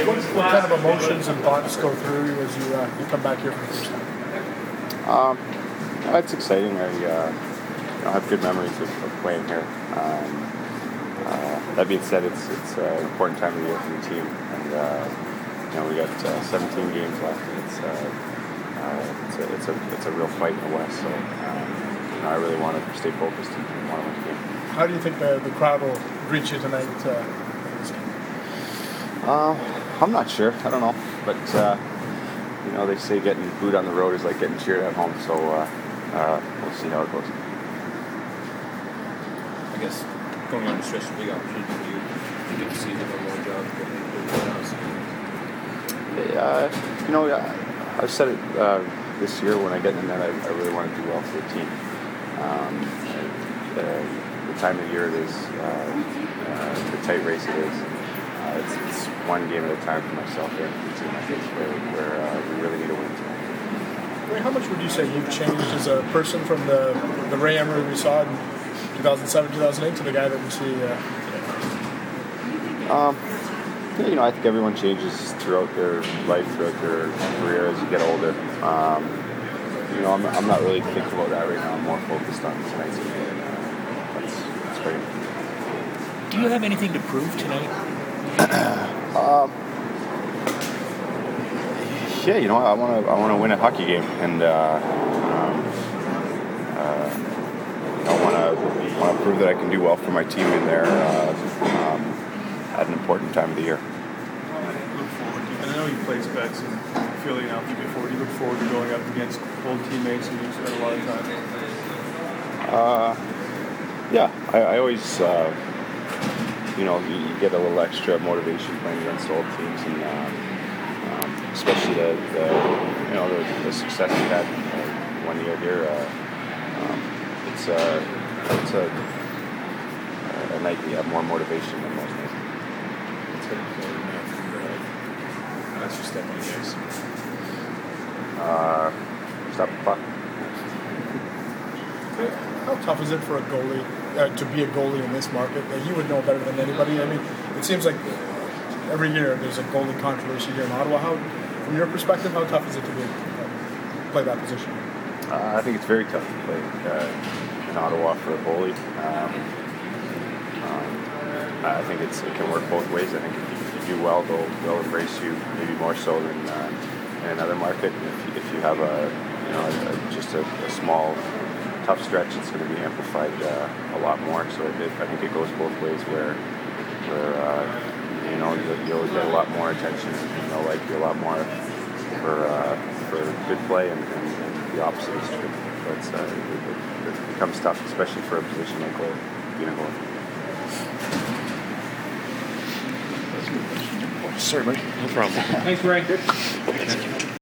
What kind of emotions and thoughts go through you as you come back here for the first time? It's exciting. I have good memories of playing here. That being said, it's an important time of the year for the team, and we got 17 games left. It's a real fight in the West. So I really want to stay focused and want to win the game. How do you think the crowd will greet you tonight? I'm not sure. I don't know, but they say getting booed on the road is like getting cheered at home. So we'll see how it goes. I guess going on the stretch is a big opportunity for you to get to see the number one job, getting into the house. I've said it this year when I get in that I really want to do well for the team. The time of the year it is, the tight race it is. It's one game at a time for myself and for the team. I think where we really need to win tonight. Ray, how much would you say you've changed as a person from the Ray Emery we saw in 2007, 2008 to the guy that we see today? I think everyone changes throughout their life, throughout their career as you get older. I'm not really thinking about that right now. I'm more focused on tonight's game. That's great. Do you have anything to prove tonight? I want to win a hockey game, and I want to prove that I can do well for my team in there at an important time of the year. Look forward to, and I know you played Specs and Philly now before. Do you look forward to going up against old teammates who you've spent a lot of time with? I always, you get a little extra motivation playing against old teams, and especially the success we had 1 year here. It's a night we have more motivation than most nights. It's going to be that's your step on the ice. Stop the puck. How tough is it for a goalie to be a goalie in this market? You would know better than anybody. I mean, it seems like every year there's a goalie controversy here in Ottawa. From your perspective, how tough is it to play that position? I think it's very tough to play in Ottawa for a goalie. I think it can work both ways. I think if you do well, they'll embrace you maybe more so than in another market. And if you have just a small, tough stretch, it's going to be amplified a lot more. So I think it goes both ways. Where you'll get a lot more attention, and they'll like you a lot more for good play, and the opposite is true. So it becomes tough, especially for a position like being a goalie. Certainly. No problem. Thanks, Ray.